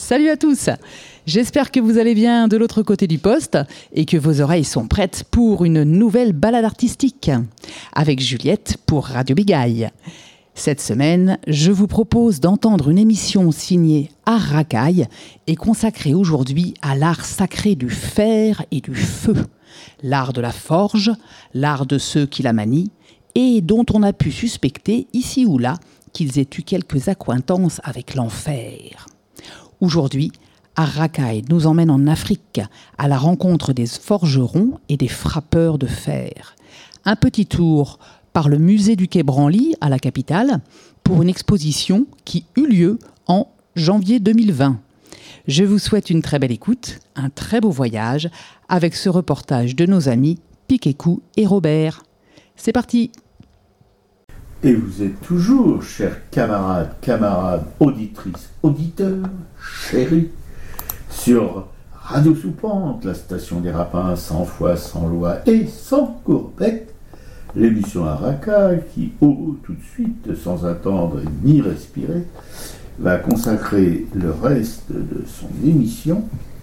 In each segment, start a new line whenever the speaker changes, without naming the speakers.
Salut à tous. J'espère que vous allez bien de l'autre côté du poste et que vos oreilles sont prêtes pour une nouvelle balade artistique avec Juliette pour Radio Bigaille. Cette semaine, je vous propose d'entendre une émission signée Art Racaille et consacrée aujourd'hui à l'art sacré du fer et du feu, l'art de la forge, l'art de ceux qui la manient et dont on a pu suspecter ici ou là qu'ils aient eu quelques accointances avec l'enfer. Aujourd'hui, Art Racaille nous emmène en Afrique à la rencontre des forgerons et des frappeurs de fer. Un petit tour par le musée du Quai Branly à la capitale pour une exposition qui eut lieu en janvier 2020. Je vous souhaite une très belle écoute, un très beau voyage avec ce reportage de nos amis Piquécou et Robert. C'est parti!
Et vous êtes toujours, chers camarades, auditrices, auditeurs, chéris, sur Radio Soupente, la station des rapins, sans foi, sans loi et sans courbette, l'émission Art Racaille qui, tout de suite, sans attendre ni respirer, va consacrer le reste de son émission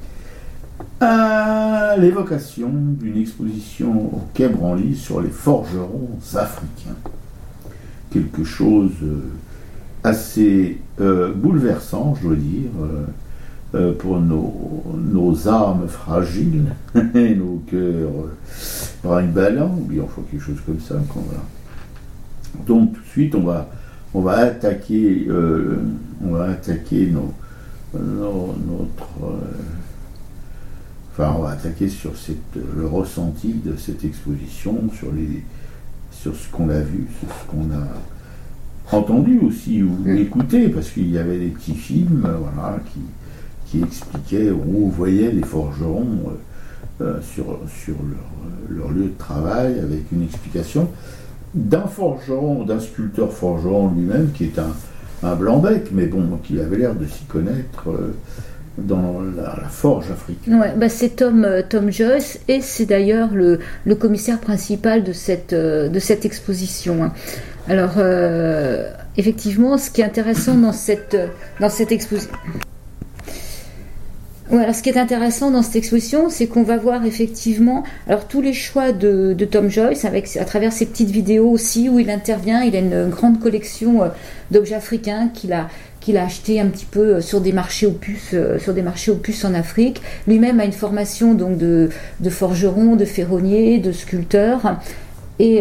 à l'évocation d'une exposition au Quai Branly sur les forgerons africains. Quelque chose assez bouleversant, je dois dire, pour nos âmes fragiles et nos cœurs brinque-ballants, ou bien enfin quelque chose comme ça. Donc tout de suite, on va attaquer on va attaquer sur le ressenti de cette exposition, sur ce qu'on a vu, sur ce qu'on a entendu aussi, ou écouté, parce qu'il y avait des petits films qui expliquaient, où on voyait les forgerons sur leur lieu de travail, avec une explication d'un forgeron, d'un sculpteur forgeron lui-même, qui est un blanc-bec, mais bon, qui avait l'air de s'y connaître dans la forge africaine.
Ouais, c'est Tom Joyce, et c'est d'ailleurs le commissaire principal de cette exposition. Alors, effectivement, ce qui est intéressant dans cette exposition... Voilà, ce qui est intéressant dans cette exposition, c'est qu'on va voir effectivement tous les choix de Tom Joyce, à travers ses petites vidéos aussi où il intervient. Il a une grande collection d'objets africains qu'il a acheté un petit peu sur des marchés aux puces en Afrique. Lui-même a une formation donc de forgeron, de ferronnier, de sculpteur, et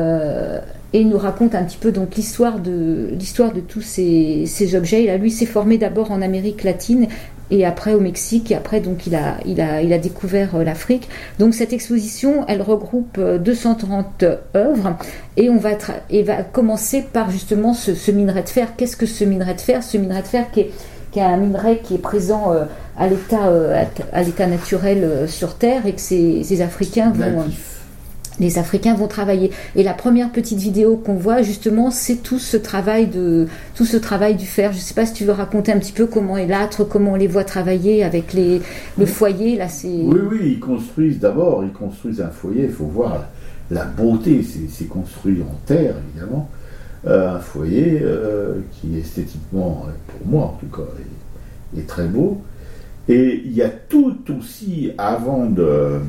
il nous raconte un petit peu donc l'histoire de tous ces objets. Lui s'est formé d'abord en Amérique latine et après au Mexique, et après donc il a découvert l'Afrique. Donc cette exposition, elle regroupe 230 œuvres, et va commencer par justement ce minerai de fer. Qu'est-ce que ce minerai de fer ? Ce minerai de fer qui est un minerai qui est présent à l'état naturel sur Terre, et que ces Africains les Africains vont travailler. Et la première petite vidéo qu'on voit, justement, c'est tout ce travail du fer. Je ne sais pas si tu veux raconter un petit peu comment est l'âtre, comment on les voit travailler avec le foyer. Là,
Oui, ils construisent un foyer. Il faut voir la beauté. C'est construit en terre, évidemment. Un foyer qui esthétiquement, pour moi en tout cas, est très beau. Et il y a tout aussi, avant de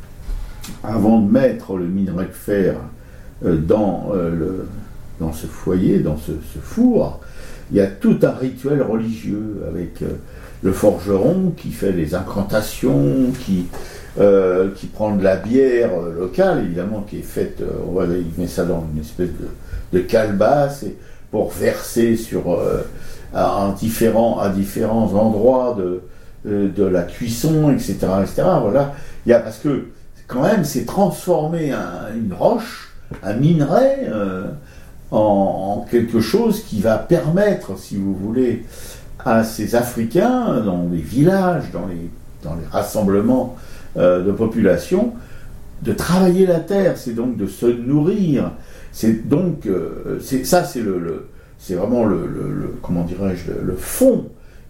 mettre le minerai de fer dans ce foyer, dans ce four, il y a tout un rituel religieux avec le forgeron qui fait des incantations, qui prend de la bière locale, évidemment, qui est faite, il met ça dans une espèce de calebasse pour verser à différents endroits de la cuisson, etc. Voilà. Parce que quand même, c'est transformer une roche, un minerai, en quelque chose qui va permettre, si vous voulez, à ces Africains, dans les villages, dans les rassemblements de population, de travailler la terre, c'est donc de se nourrir. C'est donc, c'est vraiment comment dirais-je, le fond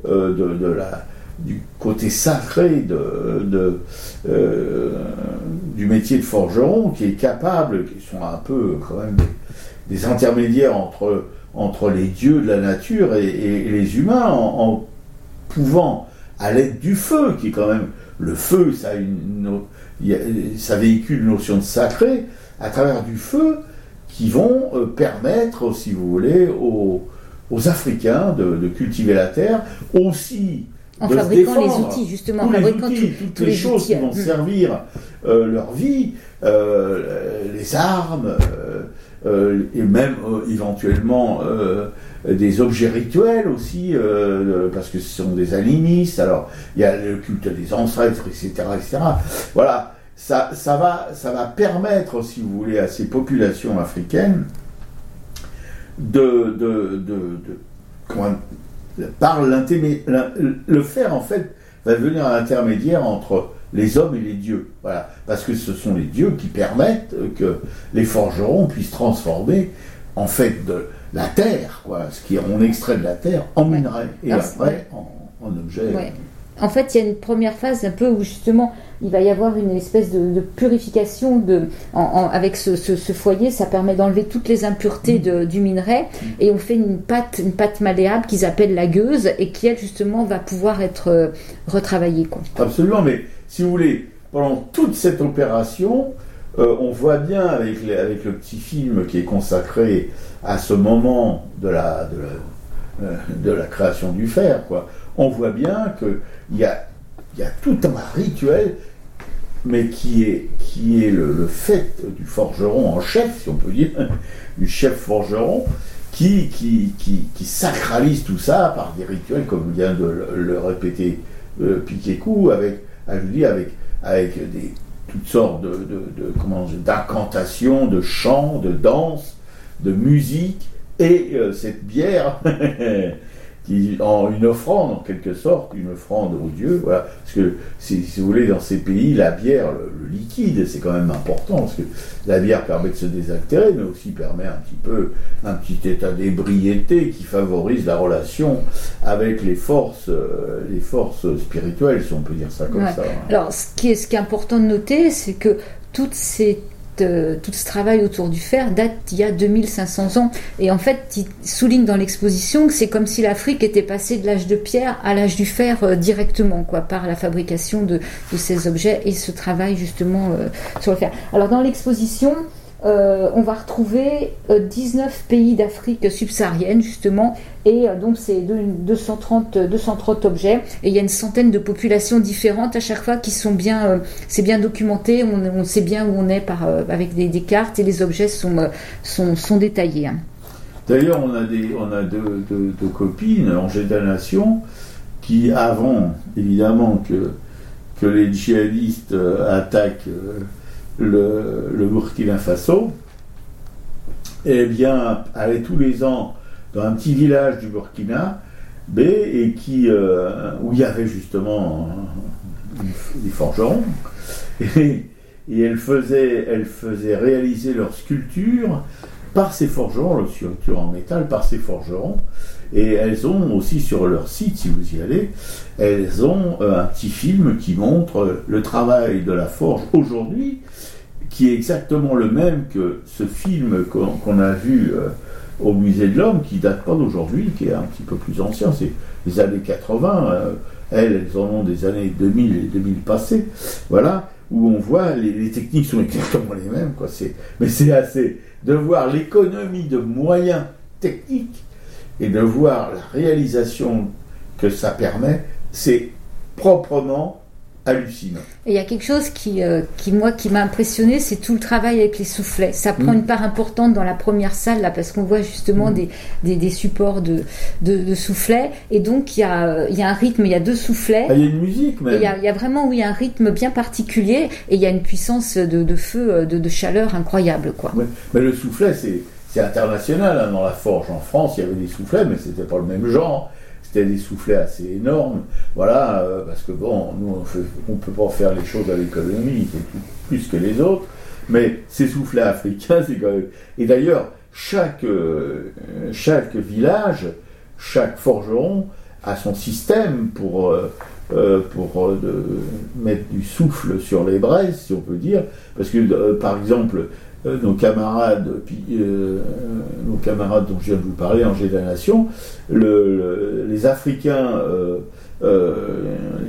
du côté sacré du métier de forgeron, qui est capable, qui sont un peu quand même des intermédiaires entre les dieux de la nature et les humains, en pouvant à l'aide du feu, qui est quand même... Le feu, ça véhicule une notion de sacré, à travers du feu, qui vont permettre, si vous voulez, aux Africains de cultiver la terre, aussi
en
de
fabriquant
se défendre,
les outils, justement, en
tous les
fabriquant
outils, toutes les choses qui vont servir leur vie, les armes, et même éventuellement des objets rituels aussi, parce que ce sont des animistes, alors il y a le culte des ancêtres, etc. etc. Voilà, ça va permettre, si vous voulez, à ces populations africaines le fer, en fait, va devenir un intermédiaire entre les hommes et les dieux. Voilà. Parce que ce sont les dieux qui permettent que les forgerons puissent transformer, en fait, de la terre, quoi, ce qu'on extrait de la terre, en minerai, et après, en objet.
Ouais. En fait, il y a une première phase un peu où justement il va y avoir une espèce de purification avec ce foyer. Ça permet d'enlever toutes les impuretés du minerai et on fait une pâte malléable qu'ils appellent la gueuse et qui elle justement va pouvoir être retravaillée, quoi.
Absolument, mais si vous voulez, pendant toute cette opération, on voit bien avec le petit film qui est consacré à ce moment de la création du fer, quoi. On voit bien qu'il y a tout un rituel, mais qui est le fait du forgeron en chef, si on peut dire, du chef forgeron, qui sacralise tout ça par des rituels, comme vient de le répéter Piquet-Cou, avec toutes sortes d'incantations, de chants, de danses, de musique, et cette bière qui en une offrande, en quelque sorte, une offrande aux dieux, voilà. Parce que, si vous voulez, dans ces pays, la bière, le liquide, c'est quand même important, parce que la bière permet de se désaltérer, mais aussi permet un petit état d'ébriété qui favorise la relation avec les forces spirituelles, si on peut dire ça comme ça.
Alors, ce qui est important de noter, c'est que tout ce travail autour du fer date d'il y a 2500 ans. Et en fait, il souligne dans l'exposition que c'est comme si l'Afrique était passée de l'âge de pierre à l'âge du fer directement, quoi, par la fabrication de ces objets et ce travail justement sur le fer. Alors dans l'exposition, on va retrouver 19 pays d'Afrique subsaharienne justement, et donc c'est 230 objets, et il y a une centaine de populations différentes à chaque fois qui sont bien, c'est bien documenté, on sait bien où on est avec des cartes, et les objets sont détaillés.
D'ailleurs, on a deux copines, Angers Nation, qui avant évidemment que les djihadistes attaquent le Burkina Faso, eh bien, allait tous les ans dans un petit village du Burkina, et où il y avait justement des forgerons, et elle faisait réaliser leurs sculptures par ces forgerons, leurs sculptures en métal par ces forgerons, et elles ont aussi sur leur site, si vous y allez, elles ont un petit film qui montre le travail de la forge aujourd'hui, qui est exactement le même que ce film qu'on a vu au Musée de l'Homme, qui date pas d'aujourd'hui, qui est un petit peu plus ancien, c'est les années 80, elles en ont des années 2000 et 2000 passées, voilà, où on voit les techniques sont exactement les mêmes, quoi. Mais c'est assez de voir l'économie de moyens techniques et de voir la réalisation que ça permet, c'est proprement hallucinant.
Et il y a quelque chose qui m'a impressionné, c'est tout le travail avec les soufflets. Ça prend une part importante dans la première salle, là, parce qu'on voit justement des supports de soufflets, et donc il y a un rythme, il y a 2 soufflets.
Il y a une musique même.
Il y a vraiment, un rythme bien particulier, et il y a une puissance de feu, de chaleur incroyable, quoi.
Ouais. Mais le soufflet, c'est international, hein. Dans la forge en France, il y avait des soufflets, mais c'était pas le même genre. C'était des soufflets assez énormes, voilà, parce que bon, nous on peut pas faire les choses à l'économie, c'est plus que les autres, mais ces soufflets africains, c'est quand même... Et d'ailleurs, chaque village, chaque forgeron a son système pour mettre du souffle sur les braises, si on peut dire, parce que par exemple, nos camarades dont je viens de vous parler, Angers Nation, les Africains,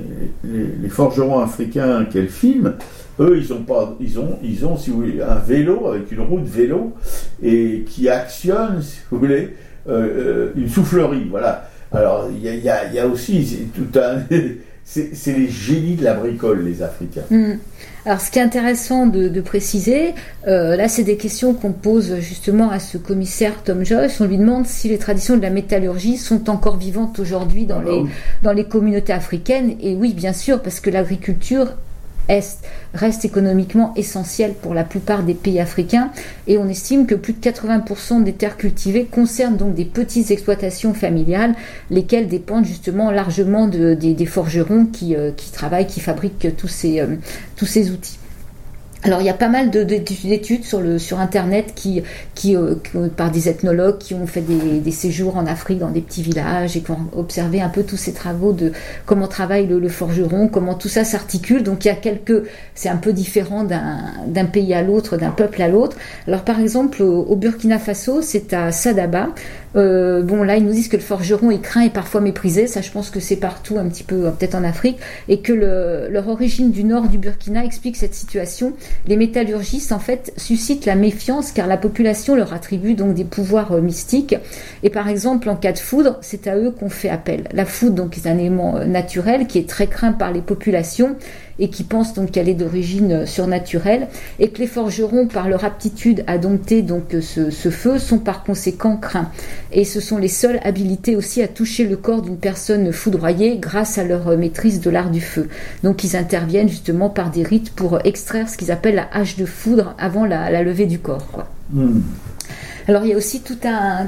les forgerons africains qu'elle filme, eux, ils ont, si vous voulez, un vélo avec une roue de vélo et qui actionne, si vous voulez, une soufflerie. Voilà. Alors, il y a aussi tout un. C'est les génies de la bricole, les Africains.
Alors, ce qui est intéressant de préciser, là, c'est des questions qu'on pose justement à ce commissaire Tom Joyce. On lui demande si les traditions de la métallurgie sont encore vivantes aujourd'hui dans les communautés africaines. Et oui, bien sûr, parce que l'agriculture reste économiquement essentiel pour la plupart des pays africains, et on estime que plus de 80% des terres cultivées concernent donc des petites exploitations familiales, lesquelles dépendent justement largement des forgerons qui travaillent, qui fabriquent tous ces outils. Alors il y a pas mal d'études sur Internet qui par des ethnologues qui ont fait des séjours en Afrique dans des petits villages et qui ont observé un peu tous ces travaux de comment travaille le forgeron, comment tout ça s'articule. Donc c'est un peu différent d'un pays à l'autre, d'un peuple à l'autre. Alors par exemple au Burkina Faso, c'est à Sadaba. Là ils nous disent que le forgeron est craint et parfois méprisé. Ça, je pense que c'est partout un petit peu, peut-être en Afrique, et que leur origine du nord du Burkina explique cette situation. Les métallurgistes, en fait, suscitent la méfiance car la population leur attribue donc des pouvoirs mystiques. Et par exemple, en cas de foudre, c'est à eux qu'on fait appel. La foudre, donc, est un élément naturel qui est très craint par les populations et qui pensent donc qu'elle est d'origine surnaturelle, et que les forgerons, par leur aptitude à dompter donc ce feu, sont par conséquent craints. Et ce sont les seuls habilités aussi à toucher le corps d'une personne foudroyée grâce à leur maîtrise de l'art du feu. Donc ils interviennent justement par des rites pour extraire ce qu'ils appellent la hache de foudre avant la levée du corps, quoi. Alors il y a aussi plein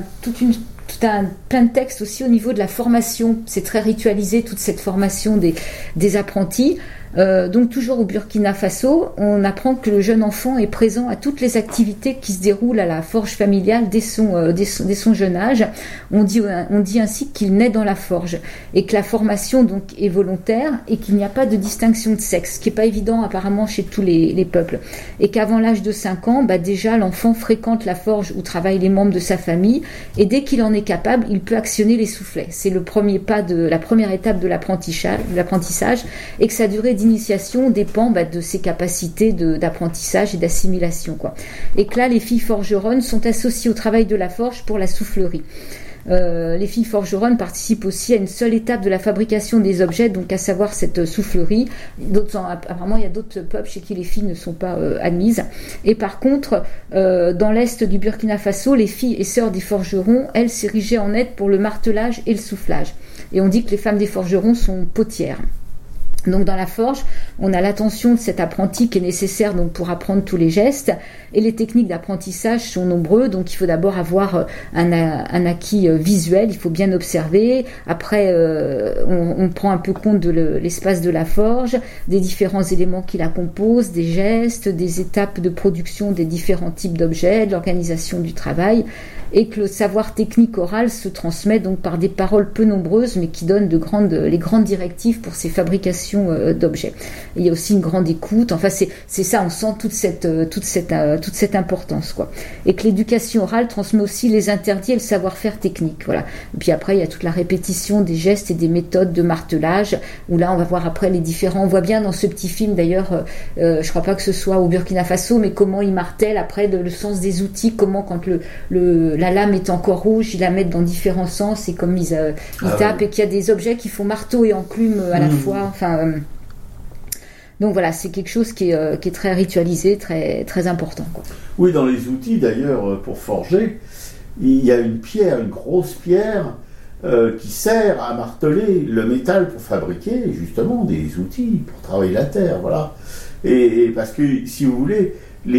de textes aussi au niveau de la formation. C'est très ritualisé, toute cette formation des apprentis. Donc toujours au Burkina Faso, on apprend que le jeune enfant est présent à toutes les activités qui se déroulent à la forge familiale dès son jeune âge. On dit ainsi qu'il naît dans la forge et que la formation donc est volontaire et qu'il n'y a pas de distinction de sexe, ce qui n'est pas évident apparemment chez tous les peuples. Et qu'avant l'âge de 5 ans, déjà l'enfant fréquente la forge où travaillent les membres de sa famille, et dès qu'il en est capable, il peut actionner les soufflets. C'est la première étape de l'apprentissage, et que sa durée d'initiation dépend de ses capacités d'apprentissage et d'assimilation, quoi. Et que là, les filles forgeronnes sont associées au travail de la forge pour la soufflerie. Les filles forgeronnes participent aussi à une seule étape de la fabrication des objets, donc à savoir cette soufflerie. Apparemment, il y a d'autres peuples chez qui les filles ne sont pas admises. Et par contre, dans l'est du Burkina Faso, les filles et sœurs des forgerons, elles, s'érigeaient en aide pour le martelage et le soufflage. Et on dit que les femmes des forgerons sont potières. Donc dans la forge, on a l'attention de cet apprenti qui est nécessaire donc pour apprendre tous les gestes, et les techniques d'apprentissage sont nombreux. Donc il faut d'abord avoir un acquis visuel, il faut bien observer. Après, on prend un peu compte de l'espace de la forge, des différents éléments qui la composent, des gestes, des étapes de production des différents types d'objets, de l'organisation du travail, et que le savoir technique oral se transmet donc par des paroles peu nombreuses, mais qui donnent les grandes directives pour ces fabrications d'objets. Et il y a aussi une grande écoute. Enfin, c'est ça, on sent toute cette importance, quoi. Et que l'éducation orale transmet aussi les interdits et le savoir-faire technique. Voilà. Et puis après, il y a toute la répétition des gestes et des méthodes de martelage, où là, on va voir après les différents. On voit bien dans ce petit film, d'ailleurs, je crois pas que ce soit au Burkina Faso, mais comment ils martèlent après le sens des outils, comment quand la lame est encore rouge, ils la mettent dans différents sens, et comme ils tapent, et qu'il y a des objets qui font marteau et enclume à la fois. Enfin, donc voilà, c'est quelque chose qui est très ritualisé, très, très important, quoi.
Oui, dans les outils d'ailleurs, pour forger, il y a une grosse pierre qui sert à marteler le métal pour fabriquer justement des outils pour travailler la terre, voilà. Et parce que si vous voulez,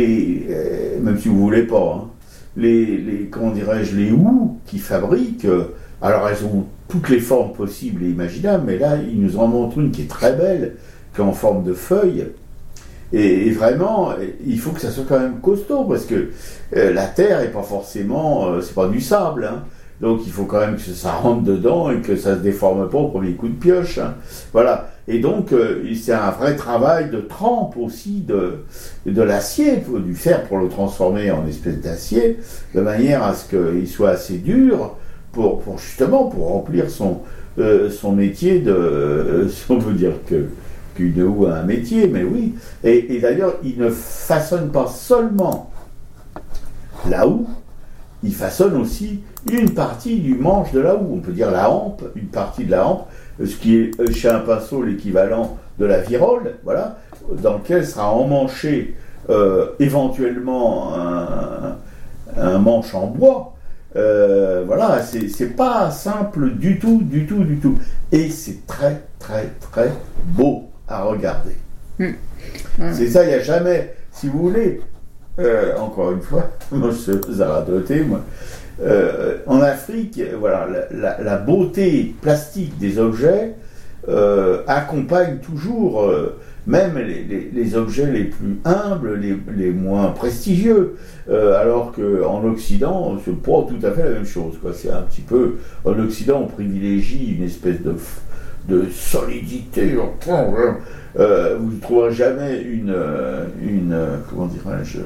même si vous voulez pas, hein, comment dirais-je, les houes qui fabriquent, alors elles ont toutes les formes possibles et imaginables, mais là ils nous en montrent une qui est très belle, qui est en forme de feuille, et vraiment il faut que ça soit quand même costaud, parce que la terre est pas forcément, c'est pas du sable, hein. Donc il faut quand même que ça rentre dedans et que ça se déforme pas au premier coup de pioche, hein. Voilà. Et donc c'est un vrai travail de trempe aussi de l'acier, du fer pour le transformer en espèce d'acier, de manière à ce qu'il soit assez dur pour justement pour remplir son métier de, si on peut dire que qu'une houe a un métier, mais oui. Et d'ailleurs, il ne façonne pas seulement la houe, il façonne aussi une partie du manche de la houe. On peut dire la hampe, une partie de la hampe, ce qui est chez un pinceau l'équivalent de la virole, voilà, dans lequel sera emmanché éventuellement un manche en bois. Voilà, c'est pas simple du tout. Et c'est très, très, très beau à regarder. C'est ça, il n'y a jamais, si vous voulez, encore une fois, moi je suis zaradoté, moi. En Afrique, voilà, la beauté plastique des objets accompagne toujours même les objets les plus humbles, les moins prestigieux, alors qu'en Occident, c'est pas tout à fait la même chose, quoi. C'est un petit peu, en Occident, on privilégie une espèce de solidité. Vous ne trouverez jamais une comment dirais-je,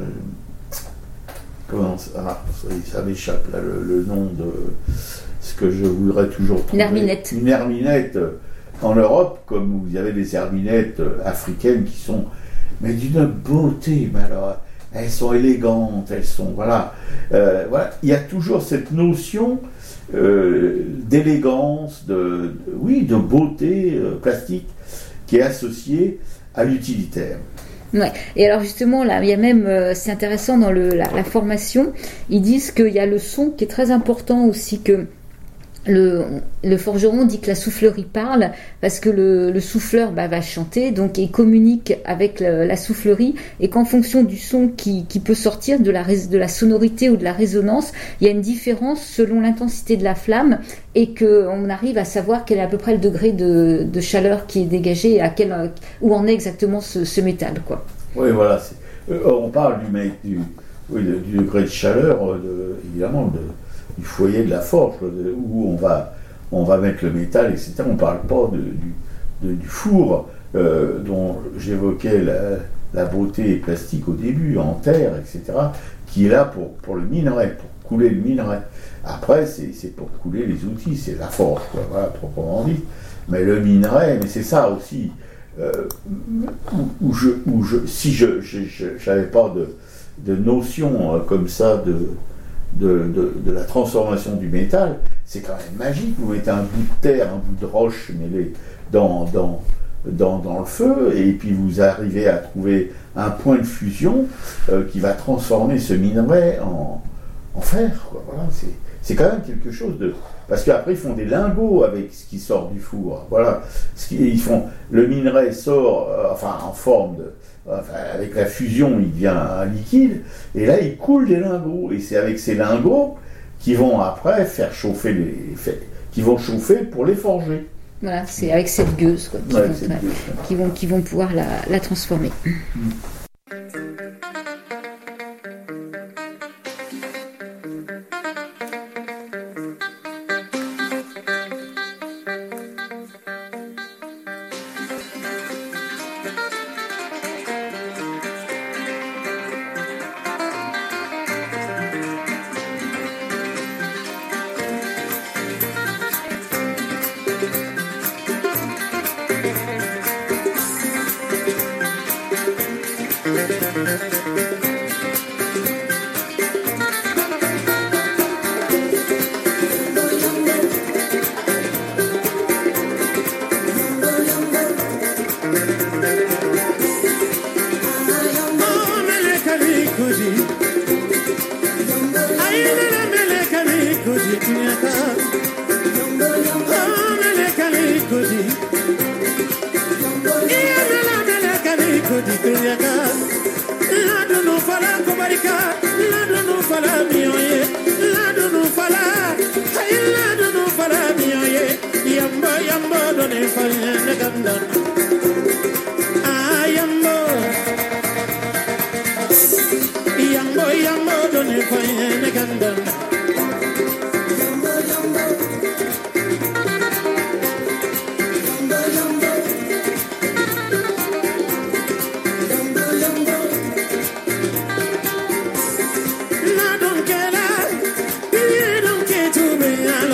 ça m'échappe là le nom de ce que je voudrais toujours trouver. Une herminette en Europe, comme vous avez des herminettes africaines qui sont mais d'une beauté, mais alors elles sont élégantes, elles sont voilà, il y a toujours cette notion d'élégance, de beauté plastique qui est associée à l'utilitaire.
Ouais. Et alors justement là, il y a même, c'est intéressant dans la formation, ils disent qu'il y a le son qui est très important aussi, que le forgeron dit que la soufflerie parle parce que le souffleur va chanter, donc il communique avec la soufflerie, et qu'en fonction du son qui peut sortir, de la sonorité ou de la résonance, il y a une différence selon l'intensité de la flamme, et qu'on arrive à savoir quel est à peu près le degré de chaleur qui est dégagé, et où en est exactement ce métal, quoi.
Oui, voilà. On parle du degré de chaleur, évidemment, du foyer de la forge, où on va mettre le métal, etc. On ne parle pas du four dont j'évoquais la beauté plastique au début, en terre, etc., qui est là pour le minerai, pour couler le minerai. Après, c'est pour couler les outils, c'est la forge, quoi, voilà, proprement dit. Mais le minerai, mais c'est ça aussi, si je n'avais pas de notion comme ça de la transformation du métal, c'est quand même magique. Vous mettez un bout de terre, un bout de roche mêlé dans le feu, et puis vous arrivez à trouver un point de fusion qui va transformer ce minerai en fer, quoi. Voilà, c'est quand même quelque chose de... Parce qu'après, ils font des lingots avec ce qui sort du four. Voilà. Le minerai sort en forme avec la fusion, il devient un liquide, et là, il coule des lingots. Et c'est avec ces lingots qui vont après faire chauffer qui vont chauffer pour les forger.
Voilà, c'est avec cette gueuse, quoi, qui vont pouvoir la transformer.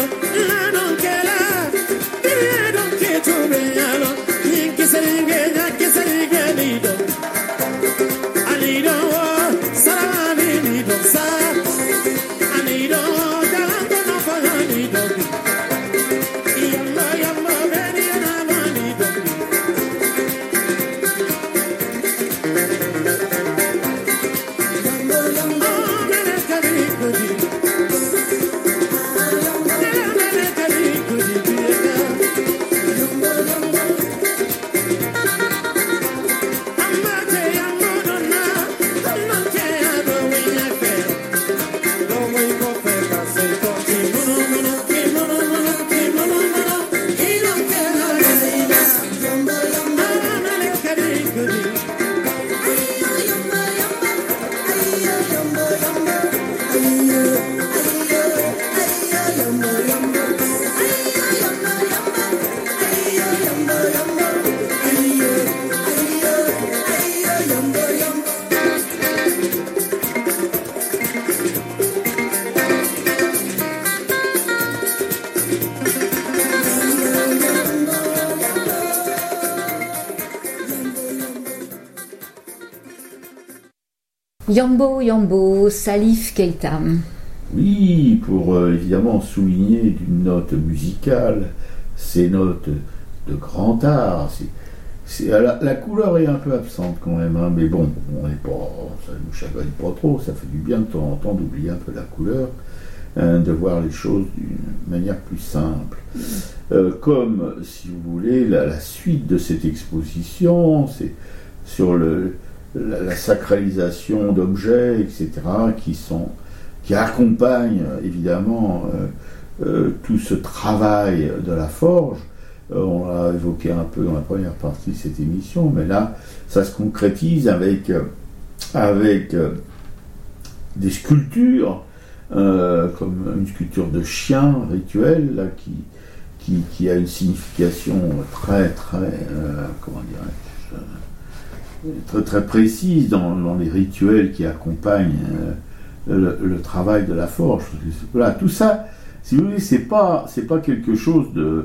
Sering
Yambo Yambo, Salif Keita.
Oui, pour évidemment souligner d'une note musicale, ces notes de grand art. La couleur est un peu absente quand même, hein, mais bon, ça ne nous chagrine pas trop, ça fait du bien de temps en temps d'oublier un peu la couleur, hein, de voir les choses d'une manière plus simple. Comme, si vous voulez, la suite de cette exposition, c'est sur la sacralisation d'objets, etc., qui accompagnent évidemment tout ce travail de la forge. On l'a évoqué un peu dans la première partie de cette émission, mais là, ça se concrétise avec des sculptures, comme une sculpture de chien rituel, là, qui a une signification très, très, comment dirais-je, très, très précise dans les rituels qui accompagnent le travail de la forge. Voilà, tout ça, si vous voulez, c'est pas quelque chose de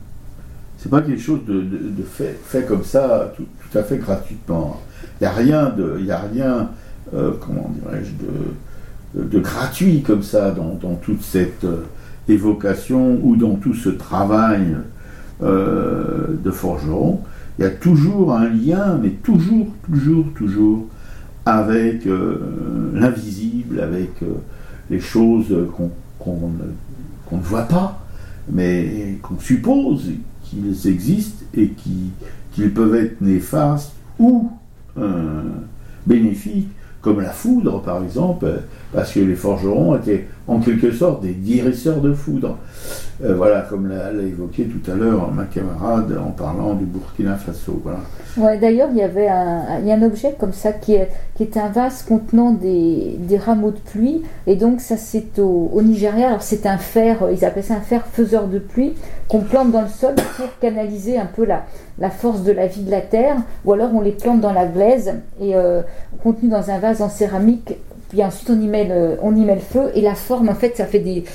fait comme ça, tout à fait gratuitement. Il n'y a rien, comment dirais-je, de gratuit comme ça dans toute cette évocation ou dans tout ce travail de forgeron. Il y a toujours un lien, mais toujours avec l'invisible, avec les choses qu'on ne voit pas, mais qu'on suppose qu'ils existent et qu'ils peuvent être néfastes ou bénéfiques, comme la foudre par exemple, parce que les forgerons étaient en quelque sorte des guérisseurs de foudre. Voilà, comme l'a évoqué tout à l'heure ma camarade en parlant du Burkina Faso. Voilà.
Ouais, d'ailleurs, il y a un objet comme ça qui est un vase contenant des rameaux de pluie, et donc ça c'est au Nigeria. Alors c'est un fer, ils appellent ça un fer faiseur de pluie, qu'on plante dans le sol pour canaliser un peu la force de la vie de la terre, ou alors on les plante dans la glaise et contenu dans un vase en céramique. Puis ensuite on y met le feu, et la forme, en fait, ça fait du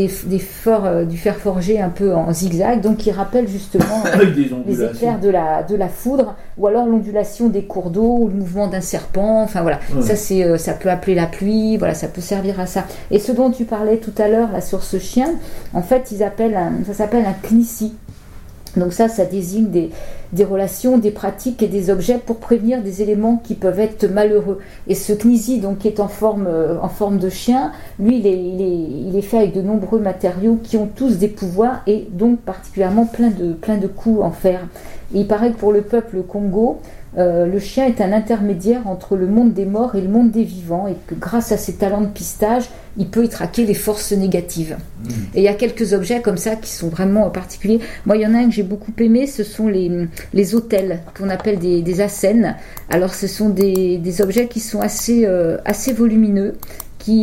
fer forgé un peu en zigzag, donc qui rappelle justement les éclairs de la foudre, ou alors l'ondulation des cours d'eau, ou le mouvement d'un serpent. Enfin voilà, ça peut appeler la pluie. Voilà, ça peut servir à ça. Et ce dont tu parlais tout à l'heure là sur ce chien, en fait, ça s'appelle un knissi. Donc ça désigne des relations, des pratiques et des objets pour prévenir des éléments qui peuvent être malheureux. Et ce knisi, donc, qui est en forme de chien, lui, il est fait avec de nombreux matériaux qui ont tous des pouvoirs, et donc particulièrement plein de coups en fer. Et il paraît que pour le peuple Congo, le chien est un intermédiaire entre le monde des morts et le monde des vivants, et que grâce à ses talents de pistage, il peut y traquer les forces négatives. Et il y a quelques objets comme ça qui sont vraiment particuliers. Moi, il y en a un que j'ai beaucoup aimé, ce sont les autels qu'on appelle des acènes. Alors, ce sont des objets qui sont assez volumineux, qui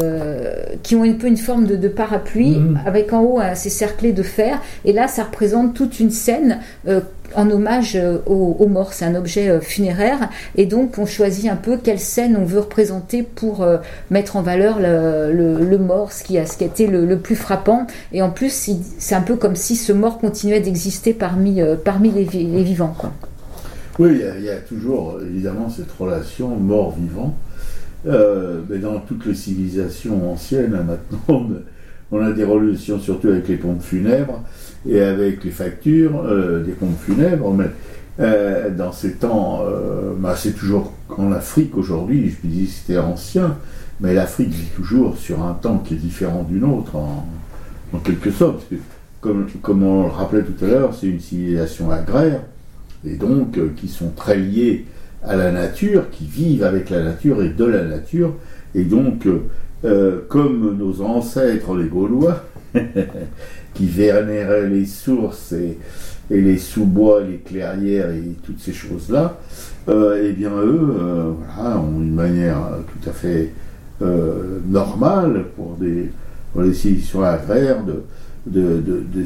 ont un peu une forme de parapluie, avec en haut ces cerclés de fer, et là ça représente toute une scène en hommage aux morts. C'est un objet funéraire, et donc on choisit un peu quelle scène on veut représenter pour mettre en valeur le mort, ce qui a été le plus frappant. Et en plus c'est un peu comme si ce mort continuait d'exister parmi les vivants, quoi.
Oui, il y a toujours évidemment cette relation mort-vivant. Mais dans toutes les civilisations anciennes, maintenant, on a des relations surtout avec les pompes funèbres et avec les factures des pompes funèbres. Mais dans ces temps, c'est toujours en Afrique aujourd'hui, je me dis que c'était ancien, mais l'Afrique vit toujours sur un temps qui est différent d'une autre, en quelque sorte. Parce que, comme on le rappelait tout à l'heure, c'est une civilisation agraire, et donc qui sont très liés à la nature, qui vivent avec la nature et de la nature, et donc comme nos ancêtres les Gaulois qui vénéraient les sources et les sous-bois, les clairières et toutes ces choses-là, eh bien eux ont une manière tout à fait normale pour les civilisations agraires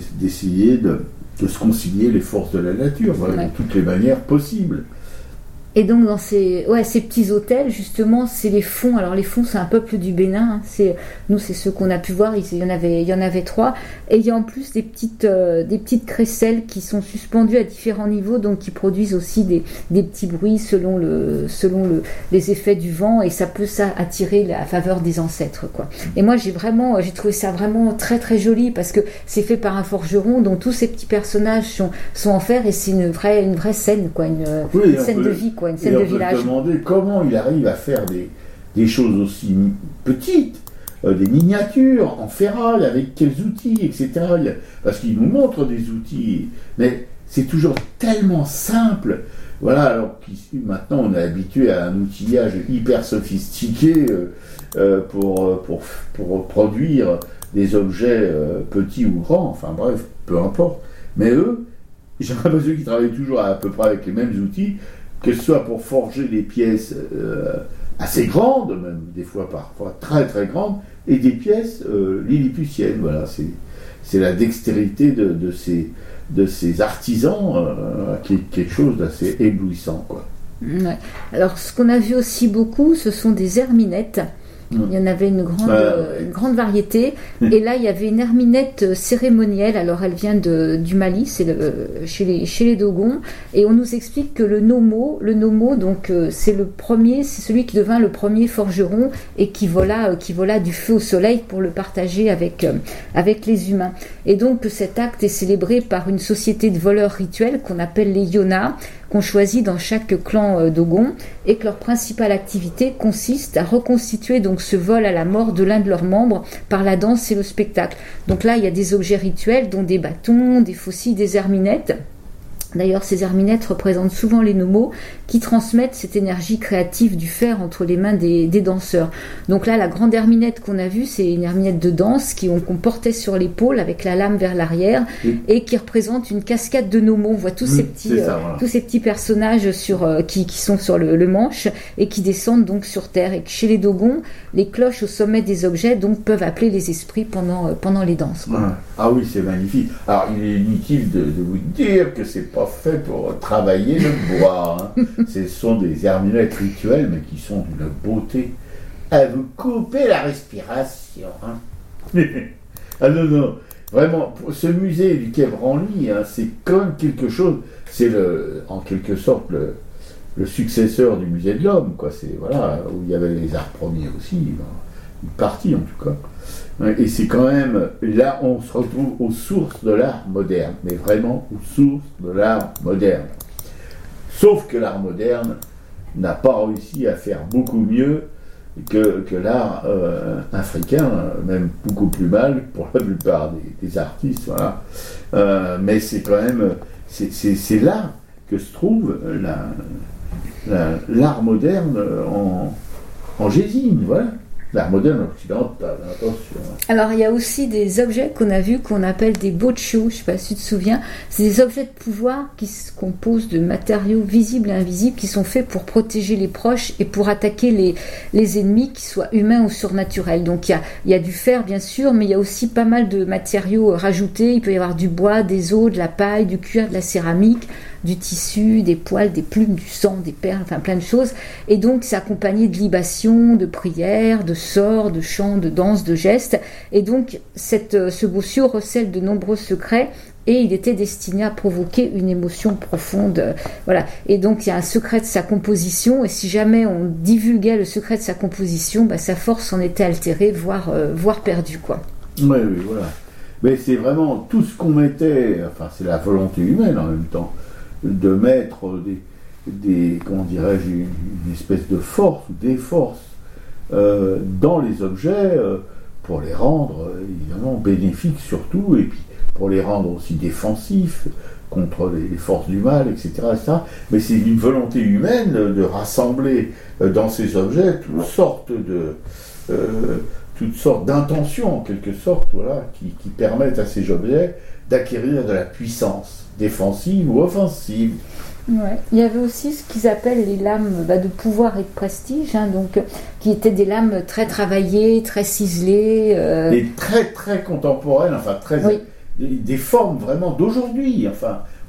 d'essayer de se concilier les forces de la nature, de toutes les manières possibles.
Et donc dans ces petits hôtels, justement, c'est les Fons. Alors les Fons, c'est un peuple du Bénin. Nous, c'est ceux qu'on a pu voir. Il y en avait 3. Et il y a en plus des petites crécelles qui sont suspendues à différents niveaux, donc qui produisent aussi des petits bruits selon les effets du vent. Et ça peut attirer la faveur des ancêtres, quoi. Et moi, j'ai trouvé ça vraiment très très joli parce que c'est fait par un forgeron dont tous ces petits personnages sont en fer et c'est une vraie scène, quoi, une scène de vie, quoi, une scène de village.
On peut se demander comment il arrive à faire des choses aussi petites, des miniatures en ferraille, avec quels outils, etc. Parce qu'il nous montre des outils, mais c'est toujours tellement simple. Voilà, alors maintenant on est habitué à un outillage hyper sophistiqué pour produire des objets petits ou grands, enfin bref, peu importe. Mais eux, j'ai l'impression qu'ils travaillent toujours à peu près avec les mêmes outils, que ce soit pour forger des pièces assez grandes, même des fois parfois très très grandes, et des pièces lilliputiennes. Voilà, c'est la dextérité de ces artisans qui est quelque chose d'assez éblouissant, quoi.
Ouais. Alors, ce qu'on a vu aussi beaucoup, ce sont des herminettes. Il y en avait une grande variété. Et là, il y avait une herminette cérémonielle. Alors, elle vient du Mali, c'est chez les Dogons. Et on nous explique que le Nomo, donc, c'est celui qui devint le premier forgeron et qui vola du feu au soleil pour le partager avec les humains. Et donc, cet acte est célébré par une société de voleurs rituels qu'on appelle les Yona, qu'on choisit dans chaque clan Dogon, et que leur principale activité consiste à reconstituer donc ce vol à la mort de l'un de leurs membres par la danse et le spectacle. Donc là, il y a des objets rituels, dont des bâtons, des faucilles, des herminettes. D'ailleurs, ces herminettes représentent souvent les nomos qui transmettent cette énergie créative du fer entre les mains des danseurs. Donc là, la grande herminette qu'on a vue, c'est une herminette de danse qu'on portait sur l'épaule avec la lame vers l'arrière et qui représente une cascade de nomos. On voit tous ces petits personnages qui sont sur le manche et qui descendent donc sur terre. Et chez les Dogons, les cloches au sommet des objets donc peuvent appeler les esprits pendant les danses, quoi.
Ah oui, c'est magnifique. Alors, il est inutile de vous dire que c'est pas fait pour travailler le bois. Ce sont des herminettes rituelles, mais qui sont d'une beauté à vous couper la respiration. Ah non, vraiment, ce musée du Quai Branly, c'est quand même quelque chose. C'est en quelque sorte le successeur du musée de l'homme, quoi. C'est où il y avait les arts premiers aussi, une partie en tout cas. Et c'est quand même, là on se retrouve aux sources de l'art moderne, mais vraiment aux sources de l'art moderne. Sauf que l'art moderne n'a pas réussi à faire beaucoup mieux que l'art africain, même beaucoup plus mal pour la plupart des artistes. Voilà. Mais c'est quand même, c'est là que se trouve l'art moderne en Gésine, voilà. L'art moderne occidental, attention.
Alors, il y a aussi des objets qu'on a vus qu'on appelle des bochu, je ne sais pas si tu te souviens. C'est des objets de pouvoir qui se composent de matériaux visibles et invisibles qui sont faits pour protéger les proches et pour attaquer les ennemis, qu'ils soient humains ou surnaturels. Donc, il y a du fer, bien sûr, mais il y a aussi pas mal de matériaux rajoutés. Il peut y avoir du bois, des os, de la paille, du cuir, de la céramique, du tissu, des poils, des plumes, du sang, des perles, enfin plein de choses. Et donc, c'est accompagné de libations, de prières, de sorts, de chants, de danses, de gestes. Et donc, ce bossu recèle de nombreux secrets et il était destiné à provoquer une émotion profonde. Voilà. Et donc, il y a un secret de sa composition. Et si jamais on divulguait le secret de sa composition, sa force en était altérée, voire perdue, quoi.
Oui, voilà. Mais c'est vraiment tout ce qu'on mettait, enfin, c'est la volonté humaine en même temps, de mettre comment dirais-je, une espèce de force ou des forces dans les objets pour les rendre évidemment bénéfiques surtout, et puis pour les rendre aussi défensifs contre les forces du mal, etc. Mais c'est une volonté humaine de rassembler dans ces objets toutes sortes d'intentions en quelque sorte, voilà, qui permettent à ces objets d'acquérir de la puissance défensive ou offensive.
Ouais. Il y avait aussi ce qu'ils appellent les lames de pouvoir et de prestige, donc, qui étaient des lames très travaillées, très ciselées.
Et très très contemporaines, enfin des formes vraiment d'aujourd'hui. Enfin,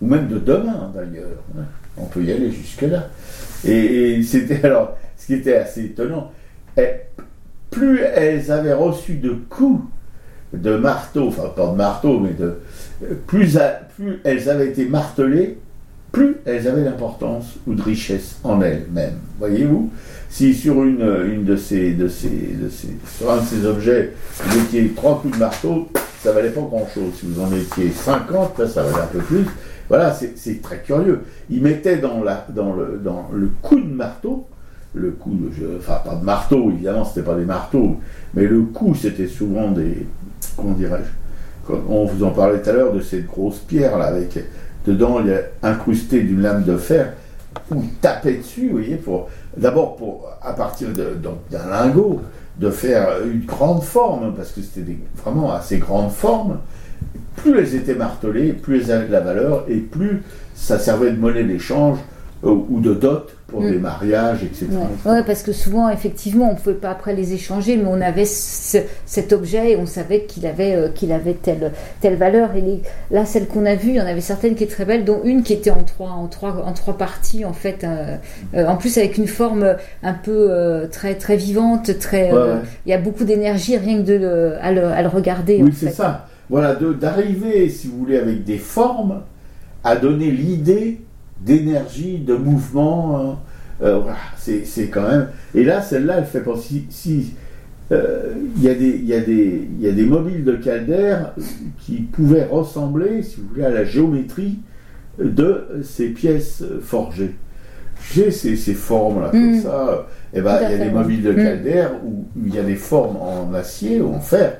ou même de demain d'ailleurs. On peut y aller jusque-là. Et c'était alors, ce qui était assez étonnant, plus elles avaient reçu de coups de marteau, enfin pas de marteau, mais plus elles avaient été martelées, plus elles avaient d'importance ou de richesse en elles-mêmes. Voyez-vous, si sur sur un de ces objets, vous mettiez 3 coups de marteau, ça valait pas grand-chose. Si vous en mettiez 50, là, ça valait un peu plus. Voilà, c'est très curieux. Ils mettaient dans le coup de marteau, enfin pas de marteau, évidemment, c'était pas des marteaux, mais le coup, c'était souvent des, comment dirais-je, on vous en parlait tout à l'heure de cette grosse pierre là, avec dedans il y a incrusté d'une lame de fer, où ils tapaient dessus, vous voyez, d'abord à partir d'un lingot, de faire une grande forme, parce que c'était vraiment assez grandes formes. Plus elles étaient martelées, plus elles avaient de la valeur, et plus ça servait de monnaie d'échange ou de dot pour des mariages, etc.
Ouais, parce que souvent, effectivement, on ne pouvait pas après les échanger, mais on avait cet objet et on savait qu'il avait telle valeur. Et là, celles qu'on a vues, il y en avait certaines qui étaient très belles, dont une qui était en trois parties, en fait. En plus, avec une forme un peu très, très vivante, il y a beaucoup d'énergie rien que à le regarder.
Oui, c'est ça. Voilà, d'arriver, si vous voulez, avec des formes, à donner l'idée d'énergie, de mouvement. Voilà, c'est quand même. Et là, celle-là, elle fait penser. Il y a des mobiles de Calder qui pouvaient ressembler, si vous voulez, à la géométrie de ces pièces forgées. J'ai ces formes-là, comme ça. Et ben, il y a des mobiles de Calder où il y a des formes en acier ou en fer,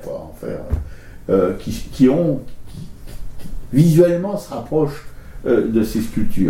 qui visuellement se rapprochent de ces sculptures.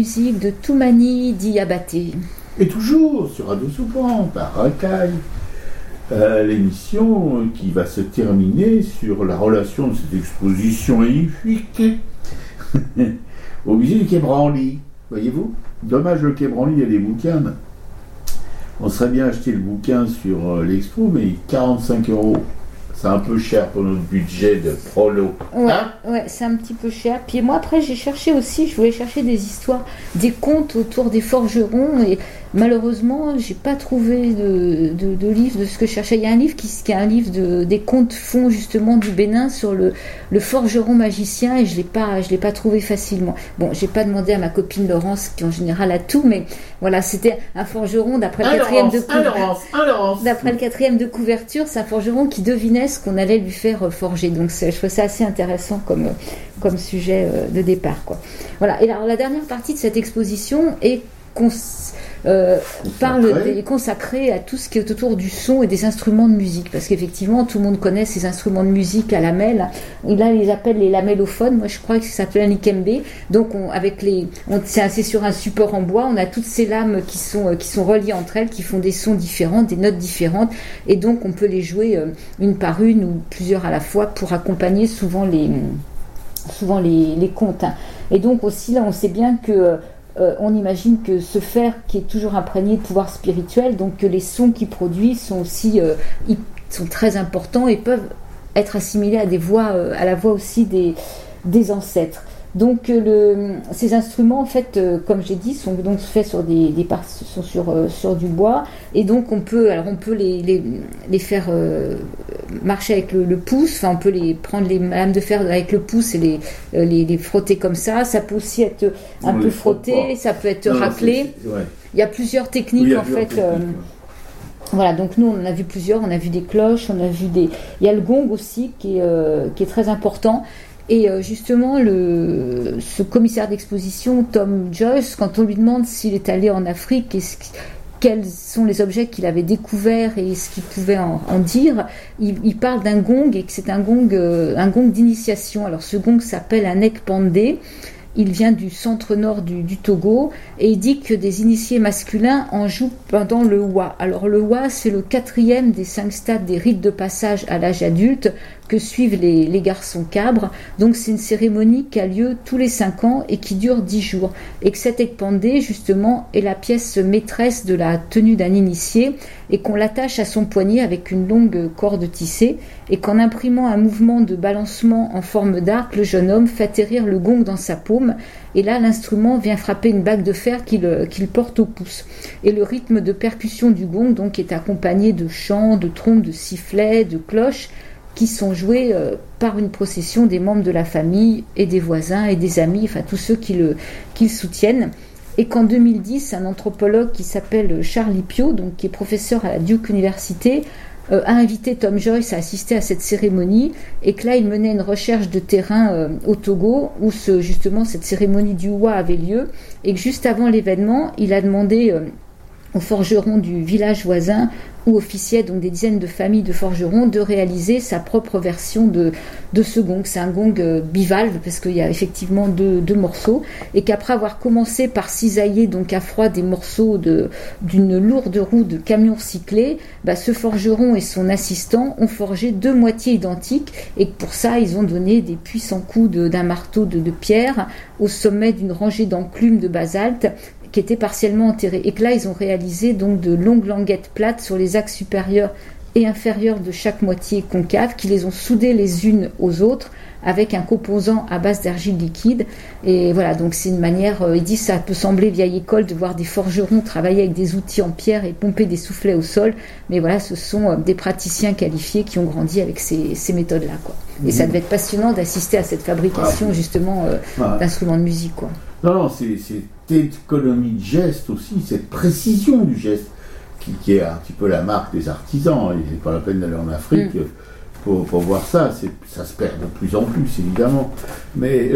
musique de Toumani Diabaté.
Et toujours sur Radio Soufan, par Racaille, l'émission qui va se terminer sur la relation de cette exposition magnifique au musée du Quai Branly. Voyez-vous, dommage, le Quai Branly, il y a des bouquins. On serait bien acheté le bouquin sur l'expo, mais 45 €. C'est un peu cher pour notre budget de prolo.
Ouais, c'est un petit peu cher. Puis moi, après, j'ai cherché aussi, je voulais chercher des histoires, des contes autour des forgerons. Et malheureusement, j'ai pas trouvé de livre de ce que je cherchais. Il y a un livre qui est un livre des contes fonds, justement, du Bénin sur le forgeron magicien. Et je l'ai pas trouvé facilement. Bon, j'ai pas demandé à ma copine Laurence, qui en général a tout, mais voilà, c'était un forgeron d'après le quatrième de couverture. D'après le quatrième de couverture, c'est un forgeron qui devinait ce qu'on allait lui faire forger. Donc je trouve ça assez intéressant comme sujet de départ, quoi. Voilà. Et alors la dernière partie de cette exposition est consacré à tout ce qui est autour du son et des instruments de musique, parce qu'effectivement tout le monde connaît ces instruments de musique à lamelles. Là ils appellent les lamellophones, moi je crois que ça s'appelle un ikembe. Donc c'est sur un support en bois, on a toutes ces lames qui sont reliées entre elles, qui font des sons différents, des notes différentes, et donc on peut les jouer une par une ou plusieurs à la fois pour accompagner souvent les contes. Et donc aussi là on sait bien que on imagine que ce fer qui est toujours imprégné de pouvoir spirituel, donc que les sons qu'il produit sont aussi sont très importants et peuvent être assimilés à à la voix aussi des ancêtres. Donc ces instruments, en fait, comme j'ai dit, sont donc faits sur sur du bois, et donc on peut les faire marcher avec le pouce. Enfin, on peut prendre les lames de fer avec le pouce et les frotter comme ça. Ça peut aussi être un peu frotté, ça peut être raclé.
Ouais.
Il y a plusieurs techniques, en fait. Voilà, donc nous on en a vu plusieurs, on a vu des cloches, il y a le gong aussi qui est très important. Et justement, ce commissaire d'exposition, Tom Joyce, quand on lui demande s'il est allé en Afrique et quels sont les objets qu'il avait découverts et ce qu'il pouvait en dire, il parle d'un gong, et que c'est un gong d'initiation. Alors ce gong s'appelle un ekpandé. Il vient du centre-nord du Togo, et il dit que des initiés masculins en jouent pendant le Wa. Alors le Wa, c'est le 4e des 5 stades des rites de passage à l'âge adulte que suivent les garçons cabres. Donc c'est une cérémonie qui a lieu tous les 5 ans et qui dure 10 jours. Et que cet ekpandé, justement, est la pièce maîtresse de la tenue d'un initié, et qu'on l'attache à son poignet avec une longue corde tissée, et qu'en imprimant un mouvement de balancement en forme d'arc, le jeune homme fait atterrir le gong dans sa paume, et là l'instrument vient frapper une bague de fer qu'il porte au pouce. Et le rythme de percussion du gong donc est accompagné de chants, de trompes, de sifflets, de cloches, qui sont joués par une procession des membres de la famille et des voisins et des amis, enfin tous ceux qui le soutiennent. Et qu'en 2010, un anthropologue qui s'appelle Charlie Pio, donc qui est professeur à la Duke University, a invité Tom Joyce à assister à cette cérémonie, et que là il menait une recherche de terrain au Togo où justement cette cérémonie du Wa avait lieu, et que juste avant l'événement il a demandé aux forgerons du village voisin, où officiaient donc des dizaines de familles de forgerons, de réaliser sa propre version de ce gong. C'est un gong bivalve, parce qu'il y a effectivement deux morceaux, et qu'après avoir commencé par cisailler donc à froid des morceaux d'une lourde roue de camion recyclé, ce forgeron et son assistant ont forgé 2 moitiés identiques, et pour ça ils ont donné des puissants coups d'un marteau de pierre au sommet d'une rangée d'enclumes de basalte qui étaient partiellement enterrés, et que là ils ont réalisé donc de longues languettes plates sur les axes supérieurs et inférieurs de chaque moitié concave, qui les ont soudées les unes aux autres avec un composant à base d'argile liquide. Et voilà, donc c'est une manière, il dit, ça peut sembler vieille école de voir des forgerons travailler avec des outils en pierre et pomper des soufflets au sol, mais voilà, ce sont des praticiens qualifiés qui ont grandi avec ces méthodes-là, quoi. Et ça devait être passionnant d'assister à cette fabrication justement d'instruments de musique, quoi.
Non, c'est cette économie de geste aussi, cette précision du geste qui est un petit peu la marque des artisans. Il n'est pas la peine d'aller en Afrique pour voir ça. Ça se perd de plus en plus, évidemment. Mais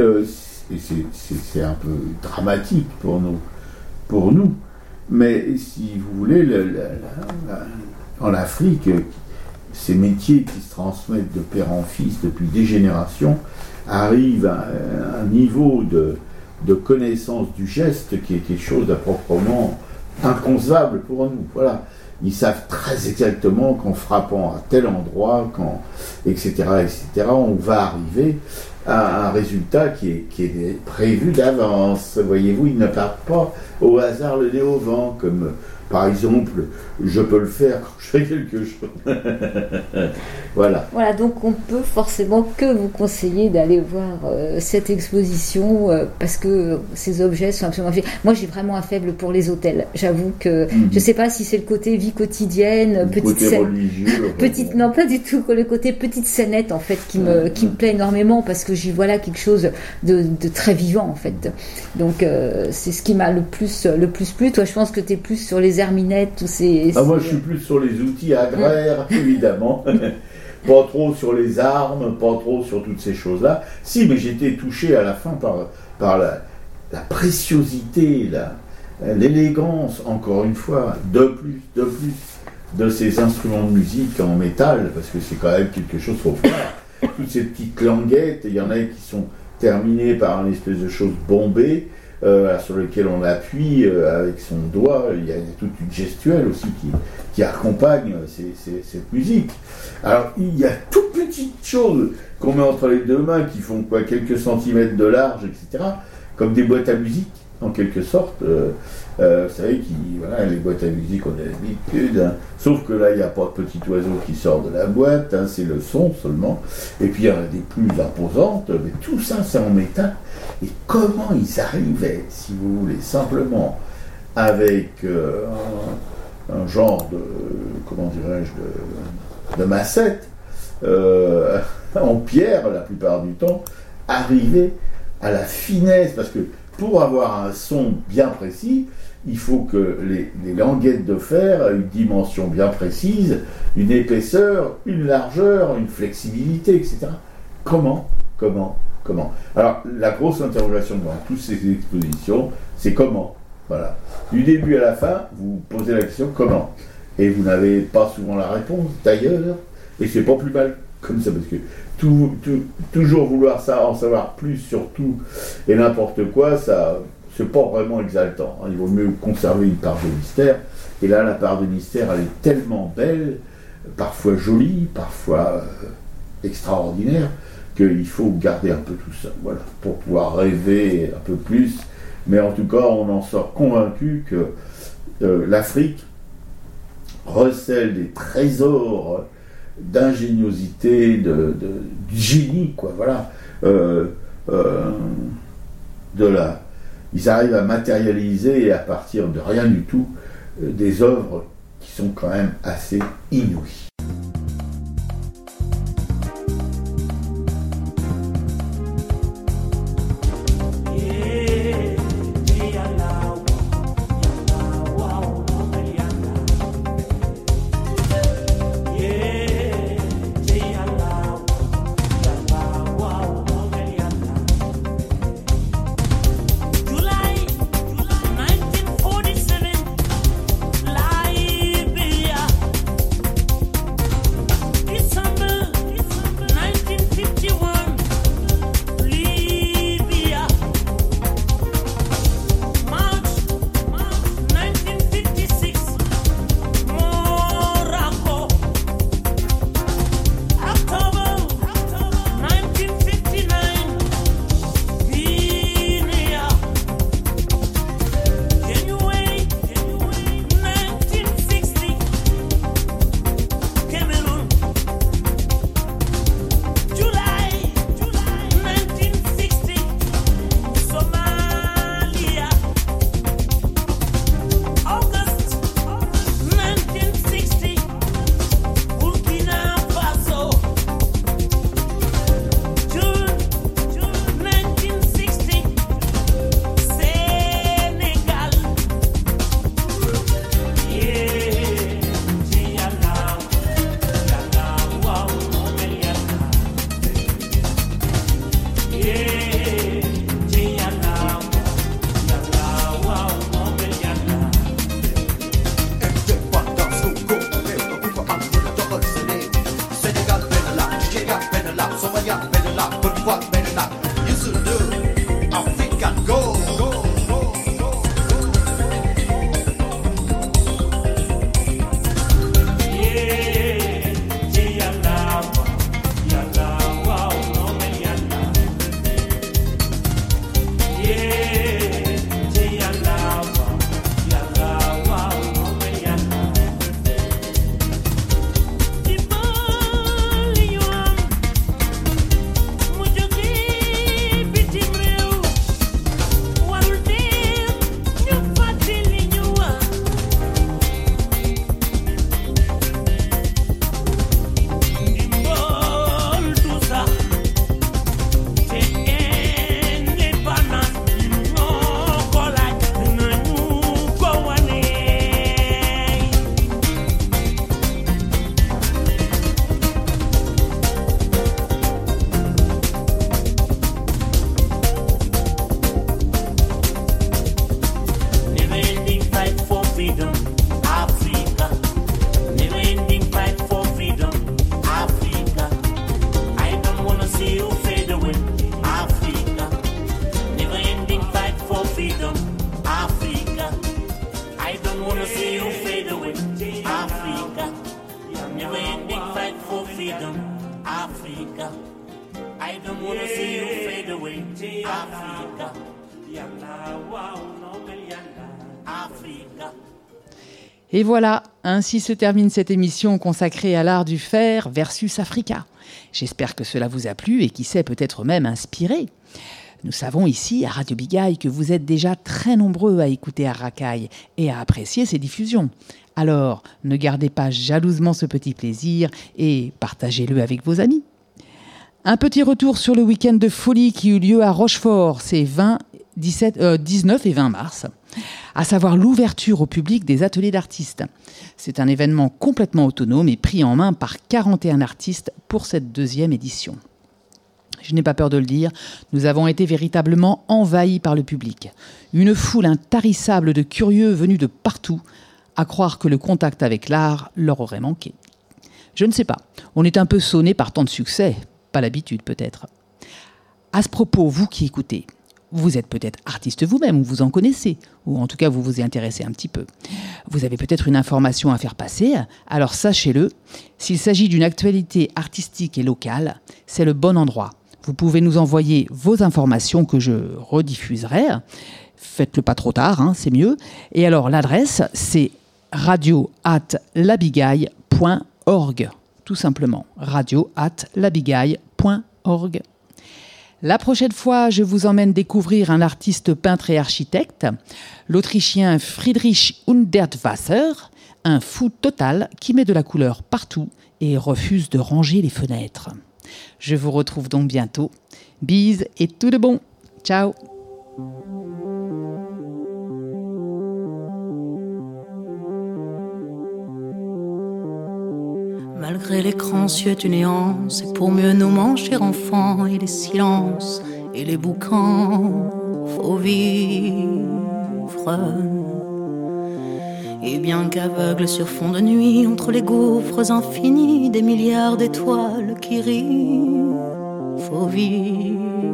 c'est un peu dramatique pour nous. Mais si vous voulez, en Afrique, ces métiers qui se transmettent de père en fils depuis des générations arrivent à un niveau de connaissance du geste qui est quelque chose d'appropriément inconcevable pour nous. Voilà. Ils savent très exactement qu'en frappant à tel endroit, etc., on va arriver à un résultat qui est prévu d'avance. Voyez-vous, ils ne partent pas au hasard le nez au vent, comme par exemple, je peux le faire quand je fais quelque chose. Voilà.
Voilà, donc on peut forcément que vous conseiller d'aller voir cette exposition parce que ces objets sont absolument faits. Moi, j'ai vraiment un faible pour les hôtels. J'avoue que je ne sais pas si c'est le côté vie quotidienne, petite
scène, religieux,
petite, non pas du tout, le côté petite scénette en fait qui me plaît énormément parce que j'y vois là quelque chose de très vivant en fait. Donc c'est ce qui m'a le plus plu. Toi, je pense que tu es plus sur les herminettes, tous ces...
moi, je suis plus sur les outils agraires, évidemment. Pas trop sur les armes, pas trop sur toutes ces choses-là. Si, mais j'étais touché à la fin par la préciosité, l'élégance, encore une fois, de plus, de ces instruments de musique en métal, parce que c'est quand même quelque chose qu'il faut faire. Toutes ces petites languettes, il y en a qui sont terminées par une espèce de chose bombée, sur lequel on appuie avec son doigt. Il y a toute une gestuelle aussi qui accompagne cette musique. Alors il y a toutes petites choses qu'on met entre les deux mains qui font quelques centimètres de large, etc. Comme des boîtes à musique en quelque sorte. Vous savez, les boîtes à musique, on a l'habitude, hein. Sauf que là, il n'y a pas de petit oiseau qui sort de la boîte, hein, c'est le son seulement. Et puis, il y en a des plus imposantes, mais tout ça, c'est en métal. Et comment ils arrivaient, si vous voulez, simplement avec un genre de, comment dirais-je, de massette, en pierre, la plupart du temps, arriver à la finesse, parce que pour avoir un son bien précis, il faut que les languettes de fer aient une dimension bien précise, une épaisseur, une largeur, une flexibilité, etc. Comment ? Alors, la grosse interrogation dans toutes ces expositions, c'est comment ? Voilà. Du début à la fin, vous posez la question comment ? Et vous n'avez pas souvent la réponse, d'ailleurs, et c'est pas plus mal comme ça, parce que toujours vouloir en savoir plus sur tout et n'importe quoi, ça, c'est pas vraiment exaltant. Il vaut mieux conserver une part de mystère. Et là, la part de mystère, elle est tellement belle, parfois jolie, parfois extraordinaire, qu'il faut garder un peu tout ça, voilà, pour pouvoir rêver un peu plus. Mais en tout cas, on en sort convaincu que l'Afrique recèle des trésors d'ingéniosité, de génie, quoi, voilà. Ils arrivent à matérialiser, à partir de rien du tout, des œuvres qui sont quand même assez inouïes.
don't wanna see you fade away. Africa, yalla, wow, no me yalla, Africa.
Et voilà, ainsi se termine cette émission consacrée à l'art du faire versus Africa. J'espère que cela vous a plu et qui sait peut-être même inspiré. Nous savons ici à Radio Bigaille que vous êtes déjà très nombreux à écouter Arakaï et à apprécier ses diffusions. Alors, ne gardez pas jalousement ce petit plaisir et partagez-le avec vos amis. Un petit retour sur le week-end de folie qui eut lieu à Rochefort, c'est 19 et 20 mars, à savoir l'ouverture au public des ateliers d'artistes. C'est un événement complètement autonome et pris en main par 41 artistes pour cette 2e édition. Je n'ai pas peur de le dire, nous avons été véritablement envahis par le public. Une foule intarissable de curieux venus de partout, à croire que le contact avec l'art leur aurait manqué. Je ne sais pas, on est un peu sonné par tant de succès, pas l'habitude peut-être. À ce propos, vous qui écoutez, vous êtes peut-être artiste vous-même, ou vous en connaissez, ou en tout cas vous vous y intéressez un petit peu. Vous avez peut-être une information à faire passer, alors sachez-le, s'il s'agit d'une actualité artistique et locale, c'est le bon endroit. Vous pouvez nous envoyer vos informations que je rediffuserai. Faites-le pas trop tard, c'est mieux. Et alors l'adresse, c'est radio@labigaille.org. Tout simplement, radio@labigaille.org. La prochaine fois, je vous emmène découvrir un artiste peintre et architecte, l'Autrichien Friedrich Hundertwasser, un fou total qui met de la couleur partout et refuse de ranger les fenêtres. Je vous retrouve donc bientôt. Bise et tout de bon. Ciao.
Malgré l'écran sied une néant, c'est pour mieux nous manger enfants et les silences et les boucans, faut vivre. Et bien qu'aveugle sur fond de nuit, entre les gouffres infinis, des milliards d'étoiles qui rient, faut vivre.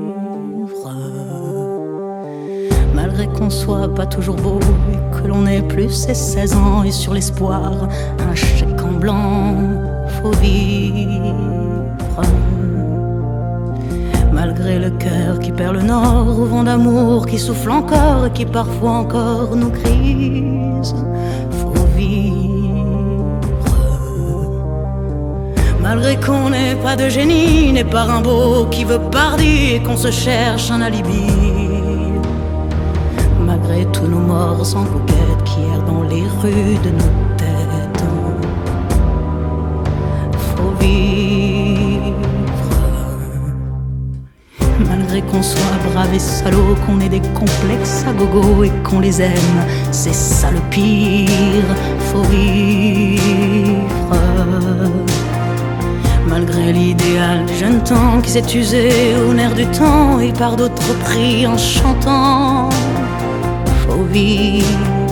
Malgré qu'on soit pas toujours beau et que l'on ait plus ses 16 ans, et sur l'espoir, un chèque en blanc, faut vivre. Malgré le cœur qui perd le nord, au vent d'amour qui souffle encore et qui parfois encore nous grise, faut vivre. Malgré qu'on n'ait pas de génie, n'est pas Rimbaud qui veut pardir et qu'on se cherche un alibi. Malgré tous nos morts sans coquette qui errent dans les rues de nos têtes, faut vivre. Malgré qu'on soit brave et salaud, qu'on ait des complexes à gogo et qu'on les aime, c'est ça le pire, faut vivre. Malgré l'idéal du jeune temps qui s'est usé au nerf du temps et par d'autres pris en chantant, faut vivre.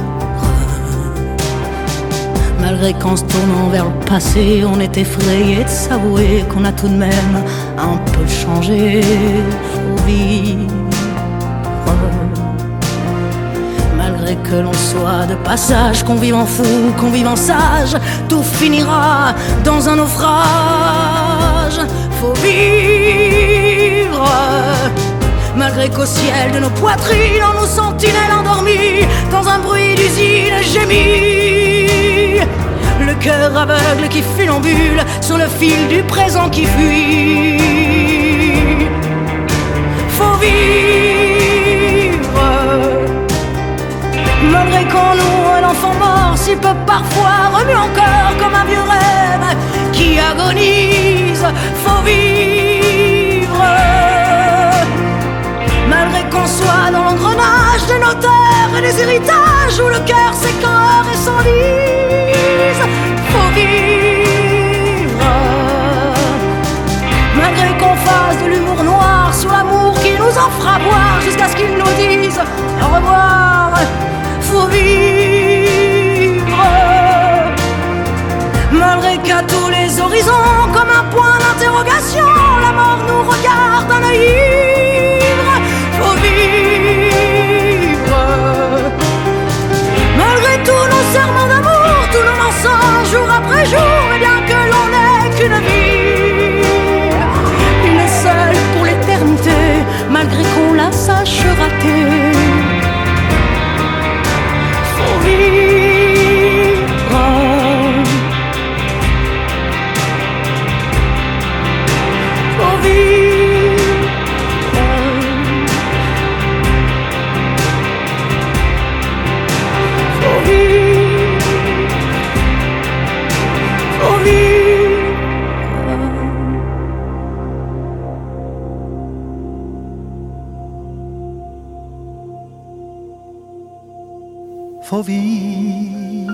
Malgré qu'en se tournant vers le passé, on est effrayé de s'avouer qu'on a tout de même un peu changé, faut vivre. Malgré que l'on soit de passage, qu'on vive en fou, qu'on vive en sage, tout finira dans un naufrage, faut vivre. Malgré qu'au ciel de nos poitrines, en nos sentinelles endormies, dans un bruit d'usine gémit, le cœur aveugle qui funambule sur le fil du présent qui fuit, faut vivre. Malgré qu'en nous un enfant mort si peu parfois remue encore comme un vieux rêve qui agonise, faut vivre. Malgré qu'on soit dans l'engrenage des notaires et des héritages où le cœur s'écore et s'enlise, faut vivre. Malgré qu'on fasse de l'humour noir sur l'amour qui nous en fera boire jusqu'à ce qu'ils nous disent au revoir, faut vivre. Malgré qu'à tous les horizons, comme un point d'interrogation, la mort nous regarde d'un œil ivre, faut vivre. Malgré tous nos serments d'amour, tous nos mensonges jour après jour, et bien que l'on n'ait qu'une vie, une seule pour l'éternité,
faut vivre.